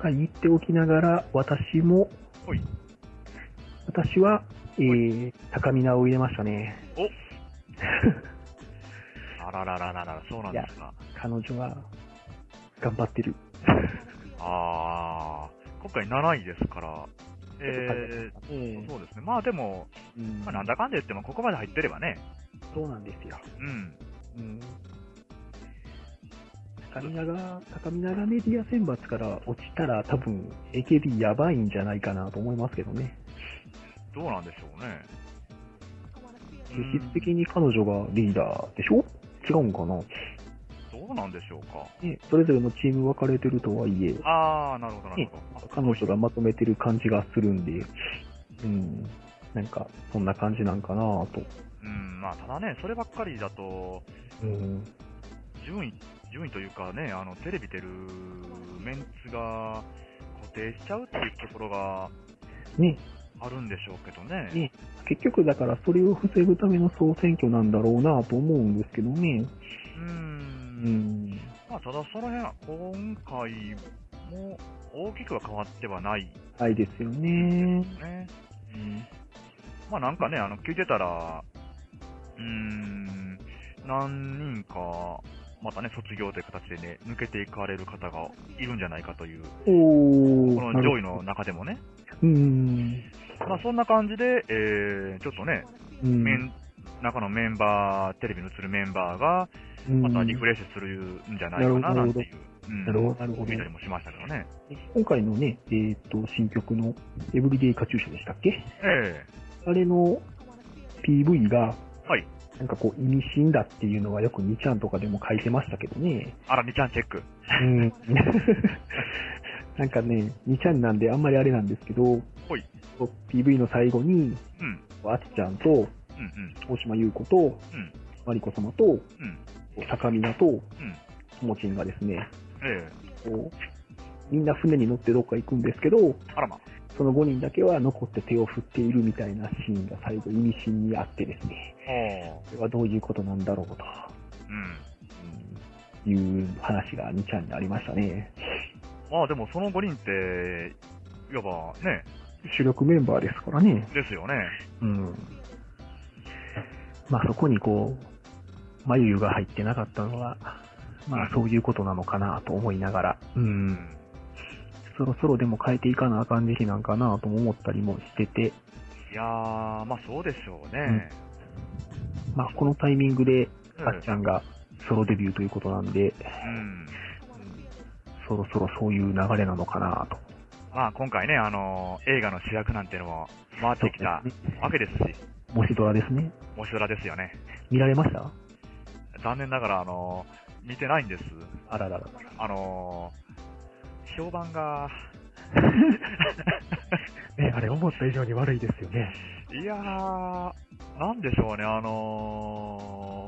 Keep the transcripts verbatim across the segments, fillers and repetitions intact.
はい、言っておきながら、私も、 はい。 私は、えー、高見菜を入れましたね。 おあららららら、そうなんですか。 彼女は、頑張ってる。 あー、今回なないですから、えー、 えー、 そうですね。まあでも、 うんまあ、なんだかんだ言ってもここまで入ってればね。 そうなんですよ。 うん。 うん。高見菜が、高見菜がメディア選抜から落ちたら多分 エーケービー やばいんじゃないかなと思いますけどね。 どうなんでしょうね。 実質的に彼女がリーダーでしょ？違うんかな？ どうなんでしょうか。 ね、それぞれのチーム分かれてるとはいえ、 あー、なるほど、なるねほど。 彼女がまとめてる感じがするんで、うん、なんか、そんな感じなんかなと。 うん、まあ、ただね、そればっかりだと、 うん、 順位、順位というかね、あの、テレビ出るメンツが固定しちゃうっていうところがね、 あるんでしょうけどね。 ね、結局だからそれを防ぐための総選挙なんだろうなと思うんですけどね。 うーん。 うんまあ、ただその辺は、今回も大きくは変わってはないはいですよね。 ね。 うんまあなんかね、あの、聞いてたら、うーん、何人か、またね、卒業という形でね、抜けていかれる方がいるんじゃないかという、 おー、 この上位の中でもね。 うーん。 まあそんな感じで、えー、ちょっとね、 うんメン、中のメンバー、テレビに映るメンバーが、またリフレッシュするんじゃないかな、なんていう、うん、 なるほど、なるほど。 見たりもしましたけどね。 今回のね、えっ、と、新曲のエブリデイカチューシャでしたっけ？ えあれの ピーブイ が、 えはい。 なんかこう、意味深だっていうのはよくにちゃんとかでも書いてましたけどね。 あら、にちゃんチェック。 うん。なんかね、にちゃんなんであんまりあれなんですけど、 ほい。 ピーブイ の最後に、 うん。 あちちゃんと、 うんうん。 大島優子と、 うん。 マリコ様と、 うん。 高見菜と、 うん。 ともちんがですね、 ええこうみんな船に乗ってどっか行くんですけど、 あらま。 そのごにんだけは残って手を振っているみたいなシーンが最後意味深にあってですね、 ああ。 これはどういうことなんだろうと、 うん。 うん、いう話がにちゃんにありましたね。 まあでもそのごにんって、いわばね、 主力メンバーですからね。 ですよね。 うん。まあそこにこう、眉ゆが入ってなかったのは、まあそういうことなのかなと思いながら、う。 うんん。 そろそろでも変えていかなあかん時期なんかなとも思ったりもしてて、 いやー、まあそうでしょうね。 まあこのタイミングで、 うんあっちゃんがソロデビューということなんで、 うん。 そろそろそういう流れなのかなと。 まあ今回ね、あのー映画の主役なんていうのも回ってきたわけですし、 もしドラですね。 もしドラですよね。 見られました？ 残念ながら、あのー見てないんです。 あらららら。 あのー評判が、 ね、あれ思った以上に悪いですよね。 いやー、なんでしょうね、あの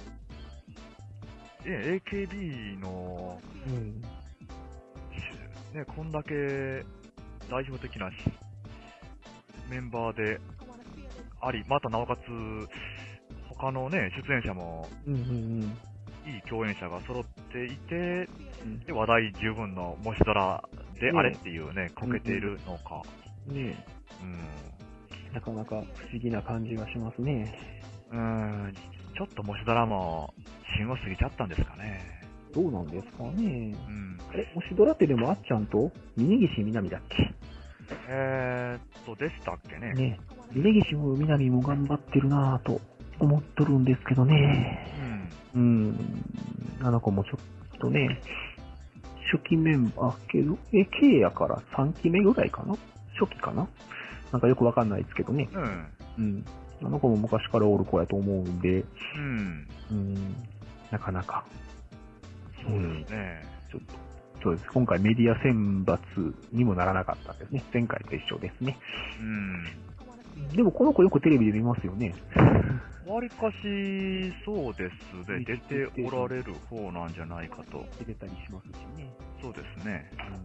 ー、え エーケービー の、 うん。 ね、こんだけ代表的なしメンバーであり、またなおかつ、他のね、出演者もうんうんいい共演者が揃っていて、 うん。 で話題十分のもしドラであれっていうね、 ねこけているのか。 ねうん。 え、なかなか不思議な感じがしますね。 うーん、ちょっともしドラも旬を過ぎちゃったんですかね。 どうなんですかね。 うん。 あれ、もしドラってでもあっちゃんと峯岸みなみだっけ？ えーっと、でしたっけね。 ねえ、峯岸もみなみも頑張ってるなぁと思っとるんですけどね。 うん。 うん。あの子もちょっとね、初期メンバーけど、え、K やからさんきめぐらいかな？初期かな？なんかよくわかんないですけどね。 うん。 うん。あの子も昔からおる子やと思うんで、 うん。 うん。なかなか。 そうですね。 ちょっと、そうです。今回メディア選抜にもならなかったんですね。前回と一緒ですね。 うん。 でもこの子よくテレビで見ますよね。 わりかし、そうですね。出ておられる方なんじゃないかと。 出てたりしますしね。 そうですね。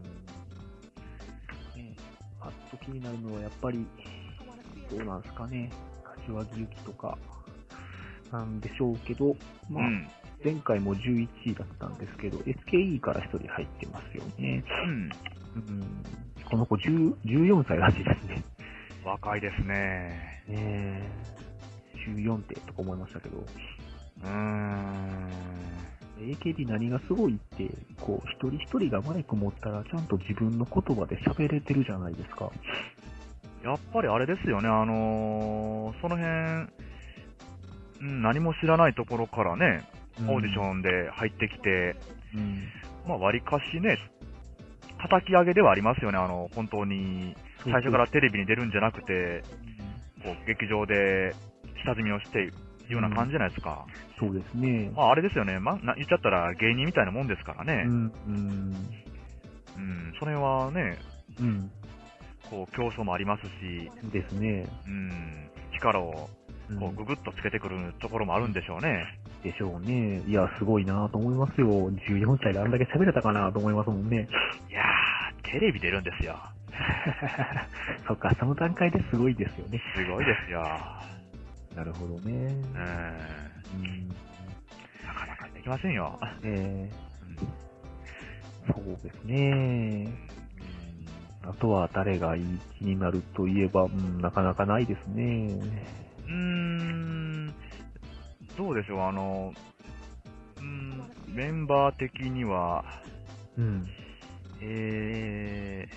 うん。ね、パッと気になるのはやっぱり、どうなんですかね。柏木由紀とか、なんでしょうけど、まあ、 うん。 前回もじゅういちいだったんですけど、エスケーイー からひとり入ってますよね。 うん。 うん、この子じゅう、じゅうよんさいらしいですね。 若いですね。 ねえ。じゅうよんってとか思いましたけど。 うーん。 エーケービー 何がすごいって、こう、一人一人がマイク持ったらちゃんと自分の言葉で喋れてるじゃないですか。 やっぱりあれですよね、あのー、その辺、うん、何も知らないところからね、オーディションで入ってきて、 うん、 まあ、割かしね、叩き上げではありますよね、あの、本当に、最初からテレビに出るんじゃなくて、こう、劇場で下積みをしているような感じじゃないですか。 うん、そうですね。 まあ、あれですよね、まあ、言っちゃったら芸人みたいなもんですからね。 うん、うん、 うん、それはね、 うん。 こう、競争もありますし、 ですね。 うん、力を、こう、ぐぐっとつけてくるところもあるんでしょうね。 でしょうね。いや、すごいなと思いますよ。じゅうよんさいであんだけ喋れたかなと思いますもんね。 いやー、テレビ出るんですよ。 そっか、その段階ですごいですよね。 すごいですよ。 なるほどね。 うん。 うん、 なかなかできませんよ。 えうん、 ー、そうですね。あとは誰がいい気になるといえば、うん、なかなかないですね。 うーん、どうでしょう、あの、うん、メンバー的には、 うん。 え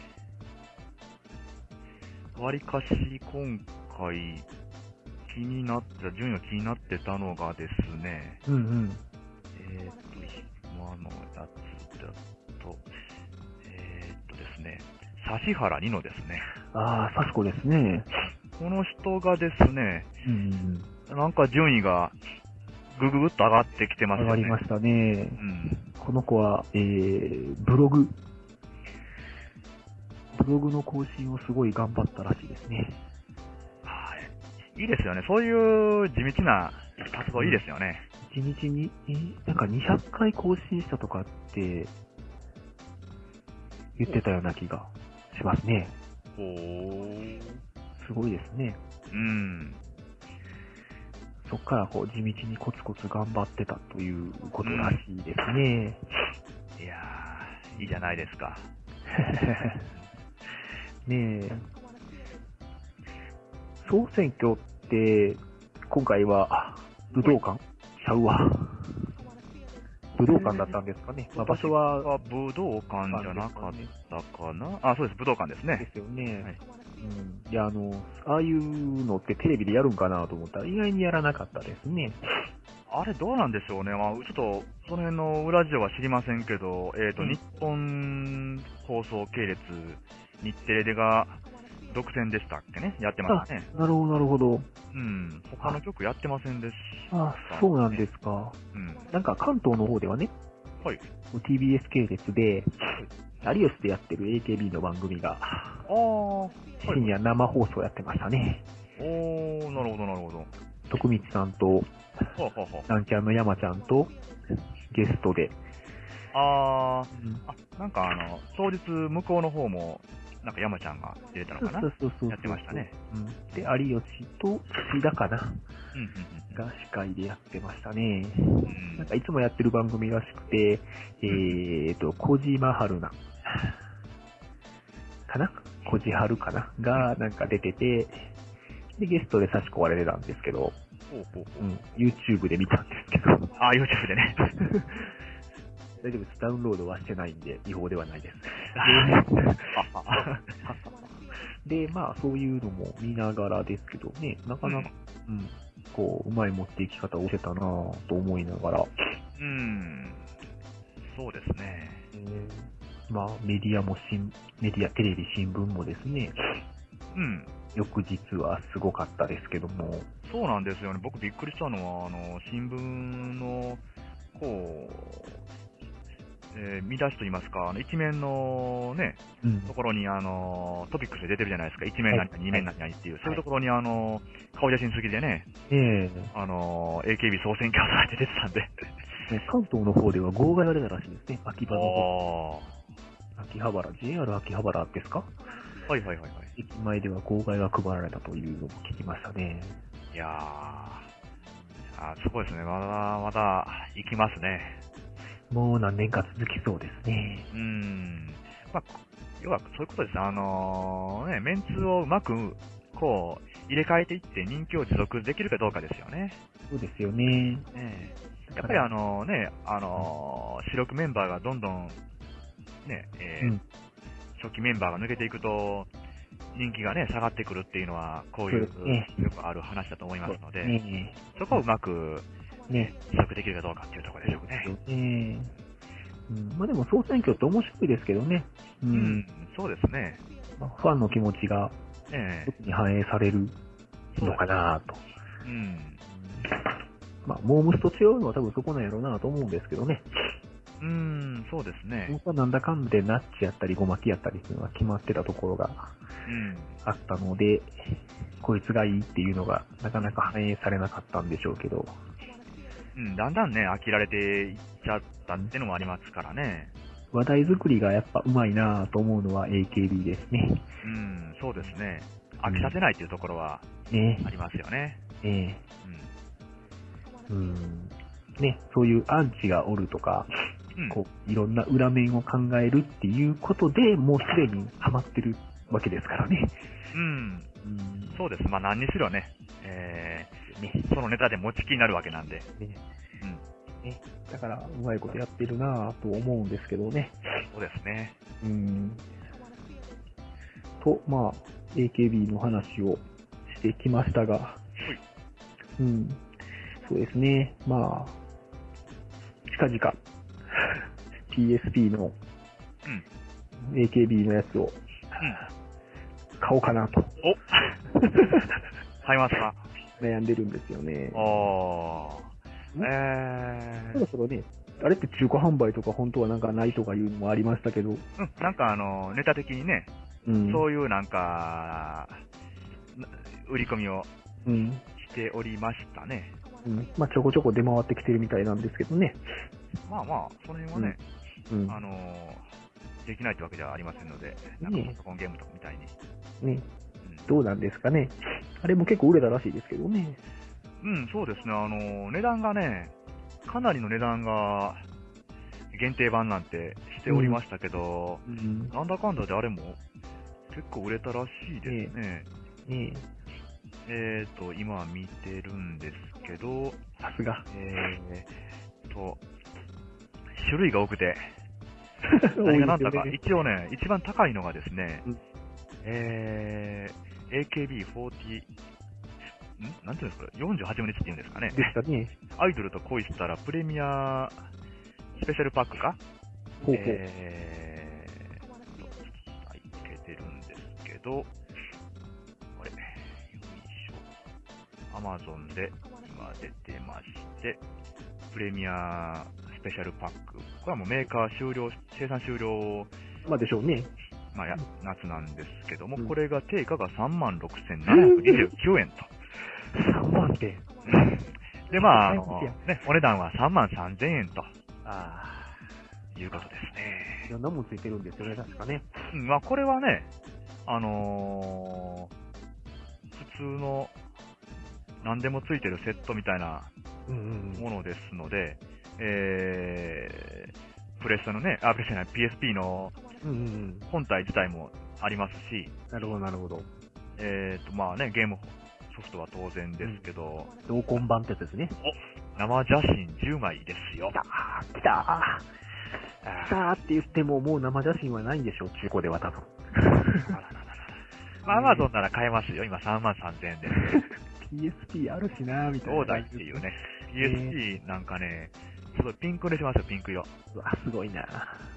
ー、わりかし今回気になった、順位が気になってたのがですね、 うんうん。 えーっと、今のやつだと、えーっとですね、指原莉乃ですね。 ああ、サスコですね。 この人がですね、 うんうん。 なんか順位がぐぐぐっと上がってきてますよね。 上がりましたね。 うん。 この子は、えー、ブログ。ブログの更新をすごい頑張ったらしいですね。 はい。いいですよね。そういう地道な活動いいですよね。 いちにちに、えーなんかにひゃっかい更新したとかって言ってたような気がしますね。 ほー。 すごいですね。 うん。 そっからこう地道にコツコツ頑張ってたということらしいですね。 いやー、いいじゃないですか。 ねえ。総選挙って、今回は武道館ちゃうわ。武道館だったんですかね。まあ、場所は。 武道館じゃなかったかな、あ、そうです、武道館ですね。 ですよね。 はい、 うん。いや、あの、ああいうのってテレビでやるんかなと思ったら、意外にやらなかったですね。 あれどうなんでしょうね。まあ、ちょっと、その辺の裏事情は知りませんけど、えっ、ー、と、うん、日本放送系列、日テレでが独占でしたっけね、やってましたね。 なるほど、なるほど。 うん。他の局やってませんでした、 ね。あ、そうなんですか。うん。なんか関東の方ではね、 はい。 ティービーエス 系列で、はい、有吉でやってる エーケービー の番組が、 ああ、はい、 深夜生放送やってましたね。 おー、なるほど、なるほど。 徳光さんと、はあはあ、なんちゃんの山ちゃんと、ゲストで。 あー、うん、あ、なんかあの、当日向こうの方も、なんか山ちゃんが出れたのかな、そうそうそうそうやってましたね。 うん、で、有吉と土田かな、うんうんうん、が司会でやってましたね。うん、なんかいつもやってる番組らしくて、えーと、小島春菜かな小島春かながなんか出てて、で、ゲストで差し込まれてたんですけど、ほうほうほう、うん、YouTube で見たんですけど。 あ、YouTube でね。 大丈夫です。ダウンロードはしてないんで、違法ではないです。で、まあ、そういうのも見ながらですけどね、なかなか、うん、うん、こう、うまい持っていき方をしてたなぁと思いながら。 うん、そうですね。 えー、まあ、メディアも新、メディア、テレビ、新聞もですね、 うん。 翌日はすごかったですけども。 そうなんですよね。僕びっくりしたのは、あの、新聞の、こう、えー、見出しといいますか、あの一面のね、うん、ところにあのトピックスで出てるじゃないですか、一面何々、二面何々っていう、はい、そういうところにあの顔写真付きでね、えー、あの エーケービー 総選挙とか出てたんで、 関東の方では号外が出たらしいですね、秋葉の方。秋葉原、ジェイアール 秋葉原ですか？ はいはいはいはい。 駅前では号外が配られたというのも聞きましたね。 いやー、あすごいですね、まだまだ行きますね。 もう何年か続きそうですね。 うーん。まあ、 要はそういうことです。あのー、ね、メンツをうまく、こう、入れ替えていって人気を持続できるかどうかですよね。 そうですよね。 ねやっぱりあのね、あのー、主力メンバーがどんどん、ね、えーうん、初期メンバーが抜けていくと、人気がね、下がってくるっていうのは、こういう、ね、よくある話だと思いますので、ね、そこをうまく、ね、持続できるかどうかっていうところでしょうね。 ねうん、まあでも総選挙って面白いですけどね。 うん、うん、そうですね。 まあ、ファンの気持ちが、一つに反映されるのかなと。うん。まあ、モームスと違うのは多分そこなんやろうなと思うんですけどね。 うーん、そうですね。 僕はなんだかんでナッチやったりゴマキやったりっていうのは決まってたところがあったので、うん、こいつがいいっていうのがなかなか反映されなかったんでしょうけど。 うん、だんだんね、飽きられていっちゃったっていうのもありますからね。 話題作りがやっぱ上手いなぁと思うのは エーケービー ですね。 うん、そうですね。飽きさせないっていうところはありますよね。 ねえ。うん。うん。ね、そういうアンチがおるとか、うん、こう、いろんな裏面を考えるっていうことで、もうすでにハマってるわけですからね。 うん。うん、そうです。まあ何にしろね、えー、ね、そのネタで持ちきになるわけなんで。ね。 うん。ね。だから、うまいことやってるなぁと思うんですけどね。 そうですね。 うん。と、まあ、エーケービー の話をしてきましたが、うん。そうですね。まあ、近々、ピーエスピー の エーケービー のやつを、うん、買おうかなと。 お買いますか？ 悩んでるんですよね。 ああ。えー。 そろそろね、あれって中古販売とか本当はなんかないとかいうのもありましたけど。うん、 なんかあの、ネタ的にね、うん、そういうなんか、売り込みをしておりましたね。 うん。まあちょこちょこ出回ってきてるみたいなんですけどね。 まあまあ、その辺はね、うん、あのー、できないってわけではありませんので、なんかパソコンゲームとかみたいに。 ね、うん、どうなんですかね。あれも結構売れたらしいですけどね。 うん、そうですね。あのー、値段がね、かなりの値段が限定版なんてしておりましたけど、うんうん、なんだかんだであれも結構売れたらしいですね。ねえーと、今見てるんですけど、 さすが。 えーと、種類が多くて、何が何だか、ね、一応ね、一番高いのがですね、うん、えー、エーケービーフォーティー、んなんていうんですか、よんじゅうはちぶんのいちっていうんですかね。 でしたね。 アイドルと恋したらプレミアスペシャルパックかほうほう。 えーと、はい、つけてるんですけど、これ、よいしょ。アマゾンで今出てまして、プレミアスペシャルパック。これはもうメーカー終了、生産終了。 まあでしょうね。 まあや、夏なんですけども、うん、これが定価が さんまんろくせんななひゃくにじゅうきゅうえんと。 さんまんって。 で、まあ、あの、ね、お値段はさんまんさんぜんえんと。ああ。いうことですね。 いろんなもんついてるんですよね、確かね。 うん、まあこれはね、あのー、普通の、何でもついてるセットみたいなものですので、うんうんうん、えー、プレステのね、あ、プレステじゃない、ピーエスピー の本体自体もありますし、 なるほど、なるほど。 えーと、まあね、ゲームソフトは当然ですけど、 うん、同梱版ってやつですね。 お、生写真じゅうまいですよ。 来たー、来たー。来たーって言っても、もう生写真はないんでしょう、中古では多分。 まあ、アマゾンなら買えますよ、今さんまんさんぜんえんで。 ピーエスピー あるしなーみたいな。 どうだいっていうね。ピーエスピー なんかね、すごいピンクでしますよ、ピンク色。 うわ、すごいな。う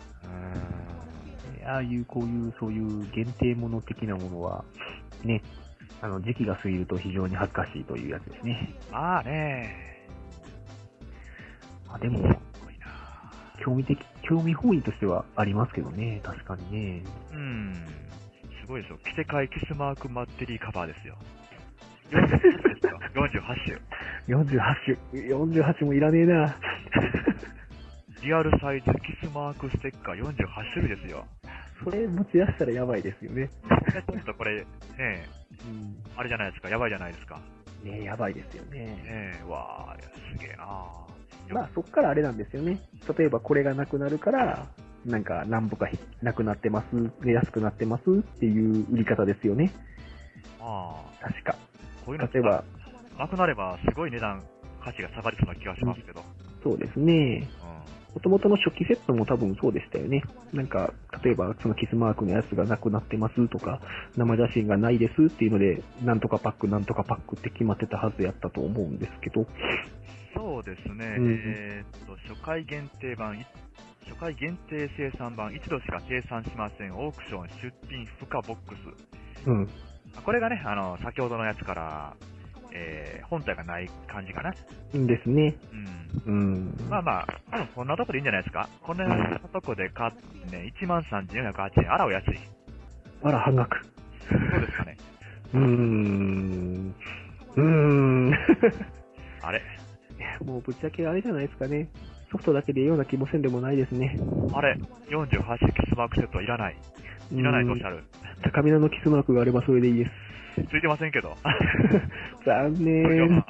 ーん。ああいう、こういう、そういう限定もの的なものは、ね、あの、時期が過ぎると非常に恥ずかしいというやつですね。 まあね。 あ、でも、すごいな。興味的、興味本位としてはありますけどね、確かにね。 うん。すごいですよ。着せ替えキスマークバッテリーカバーですよ。よんじゅうはち種。 よんじゅうはち種。よんじゅうはちもいらねえな。 リアルサイズキスマークステッカーよんじゅうはち種類ですよ。 それ持ち出したらやばいですよね。 ちょっとこれ、ねえ、うん、あれじゃないですか、やばいじゃないですか。 ねえ、やばいですよね。 ねえ、わー、すげえなまあそっからあれなんですよね。例えばこれがなくなるから、 なんか何歩かなくなってます、で安くなってますっていう売り方ですよね。 ああ。 確か。 こういうの例えば、 なくなればすごい値段、価値が下がりそうな気がしますけど。 うん、そうですね。もともとの初期セットも多分そうでしたよね。なんか、例えばそのキスマークのやつがなくなってますとか、生写真がないですっていうので、なんとかパック、なんとかパックって決まってたはずやったと思うんですけど。 そうですね。うん、えー、っと、初回限定版、初回限定生産版、一度しか生産しません。オークション出品不可ボックス。うん。これがね、あの、先ほどのやつから、えー、本体がない感じかな。 ですね。 うん。うん。まあまあ、多分こんなとこでいいんじゃないですか。こんなとこで買ってね、いちまんさんぜんよんひゃくはちえん。あらお安い。 あら、半額。 そうですかね。 うーん。うーん。 あれもうぶっちゃけあれじゃないですかね。ソフトだけでいいような気もせんでもないですね。 あれ ?よんじゅうはち キスマークセットはいらない。いらないとおっしゃる。 高めのキスマークがあればそれでいいです。 ついてませんけど。 残念。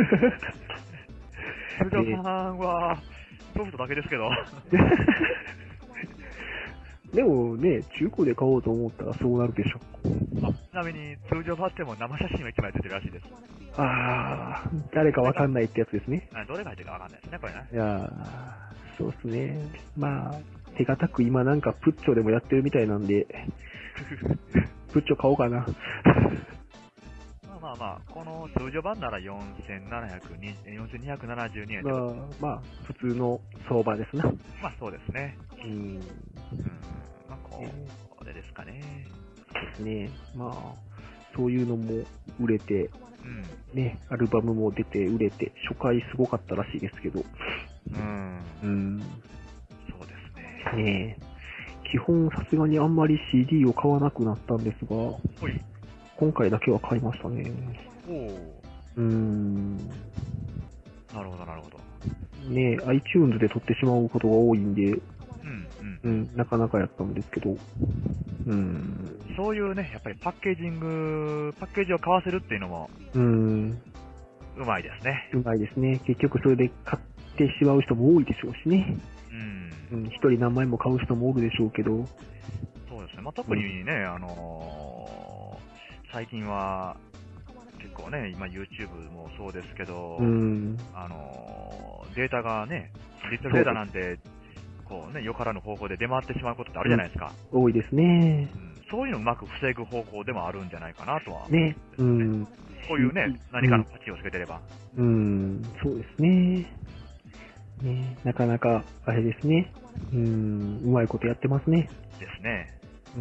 通常さんはソフトだけですけど。 でもね、中古で買おうと思ったらそうなるでしょ。 あ、ちなみに通常版でも生写真がいちまい出てるらしいです。 ああ、誰かわかんないってやつですね。 あ、どれが入ってるかわかんないですね、これね。 いやー、そうですね。まあ、手堅く今なんかプッチョでもやってるみたいなんで、プッチョ買おうかな。 まあまあまあ、この通常版ならよんせんにひゃくななじゅうにえんで、 まあ、まあ、普通の相場ですな。 まあそうですね。 うん。うん。 まあこれですかね。 そうですね。まあ、そういうのも売れて、うん、ね、アルバムも出て売れて、初回すごかったらしいですけど。 うん。 うん。 そうですね。 ねえ。基本さすがにあんまり シーディー を買わなくなったんですが、今回だけは買いましたね。 おー。 うーん。 なるほど、なるほど。 ねえ、iTunes で撮ってしまうことが多いんで、 うん、うん。 うん、なかなかやったんですけど、うん。 そういうね、やっぱりパッケージング、パッケージを買わせるっていうのも、 うん。 うまいですね。 うまいですね。結局それで買ってしまう人も多いでしょうしね。うん。一、うん、人何枚も買う人もおるでしょうけど。 そうですね。まあ、特にね、うん、あのー、最近は、結構ね、今 YouTube もそうですけど、うん、あのー、データがね、ディジタルデータなんで、こうね、よからぬ方法で出回ってしまうことってあるじゃないですか。 うん、多いですね、 うん。そういうのをうまく防ぐ方法でもあるんじゃないかなとは、 ね。うん。 こういうね、うん、何かの価値をつけてれば。 うん、そうですね。ね、なかなか、あれですね。うん、うまいことやってますね。 ですね。 うん。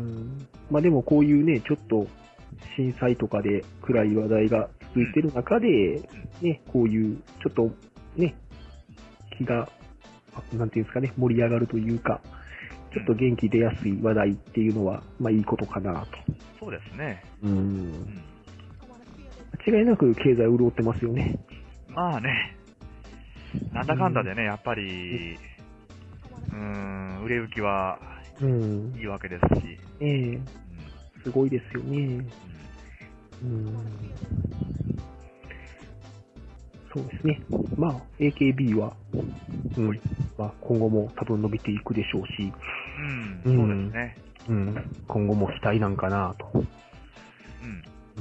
まあでもこういうね、ちょっと、震災とかで暗い話題が続いてる中で、うん、ね、こういう、ちょっと、ね、気が、なんていうんですかね、盛り上がるというか、ちょっと元気出やすい話題っていうのは、まあいいことかなと。 そうですね。 うん。間違いなく経済潤ってますよね。 まあね。なんだかんだでね、やっぱり、うーん、売れ行きは、いいわけですし。 ええーうん、すごいですよね。うん。そうですね。まあ、エーケービー は、うん、まあ、今後も多分伸びていくでしょうし、 うん、そうですね。 うん、今後も期待なんかなと。うん。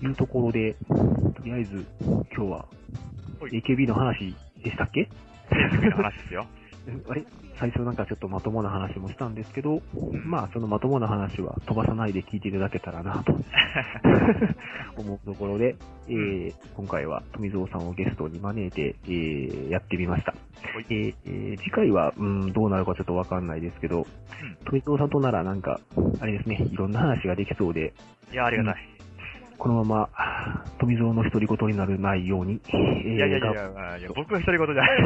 いうところで、とりあえず、今日は、エーケービー の話でしたっけ？ エーケービー の話ですよ。 あれ最初なんかちょっとまともな話もしたんですけど、まあそのまともな話は飛ばさないで聞いていただけたらなと思うところで、えー、今回は富蔵さんをゲストに招いて、えー、やってみました。えーえー、次回は、うん、どうなるかちょっとわかんないですけど、うん、富蔵さんとならなんか、あれですね、いろんな話ができそうで。 いや、ありがたい。 うん、このまま、富蔵の独り言になるないように、えー、いやいやいやいや、いや僕は独り言じゃない。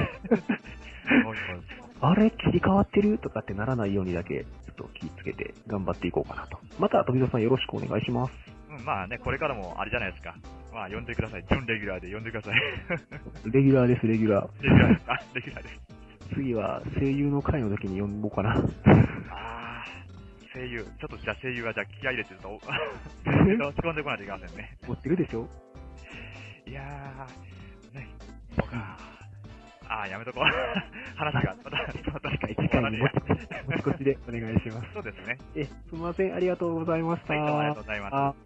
あれ切り替わってるとかってならないようにだけ、ちょっと気をつけて頑張っていこうかなと。また、富蔵さんよろしくお願いします。 うん、まあね、これからもあれじゃないですか。まあ、呼んでください。準レギュラーで呼んでください。 レギュラーです、レギュラー。 レギュラーです。あ、レギュラーです。 次は声優の回の時に呼ぼうかな。 ああ、声優。ちょっとじゃあ声優はじゃあ気合い入れてると、落ち込んでこないといけませんね。 持ってるでしょ？ いやー、ね、僕は、 ああ、やめとこう。話が、また、また、 次回、次回に持ち越し持ち越しでお願いします。 そうですね。 え、すみません、ありがとうございました。 はい、どうもありがとうございます。 あ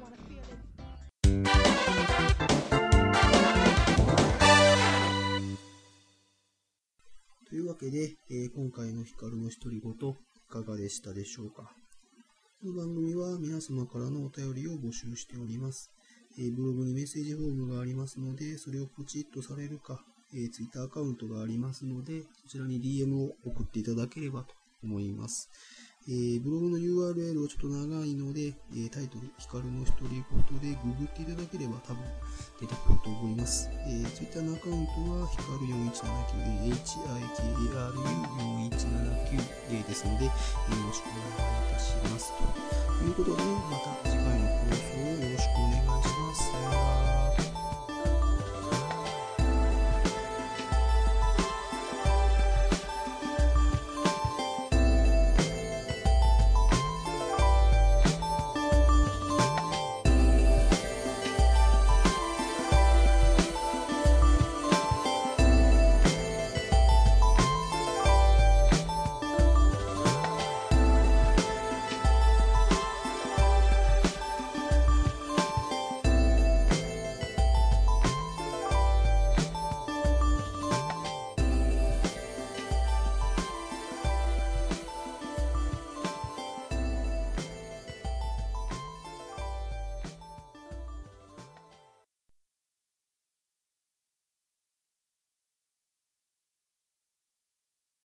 というわけで、えー今回のヒカルの独り言、いかがでしたでしょうか。この番組は皆様からのお便りを募集しております。えーブログにメッセージフォームがありますので、それをポチッとされるか、えー、Twitter アカウントがありますので、そちらに ディーエム を送っていただければと思います。えーブログの ユーアールエル はちょっと長いので、えータイトル、ヒカルの独り言でググっていただければ多分出てくると思います。えー、Twitter のアカウントはヒカルよんいちななきゅう、エイチアイケーアールユーよんいちななきゅう ですので、えーよろしくお願いいたします。ということで、また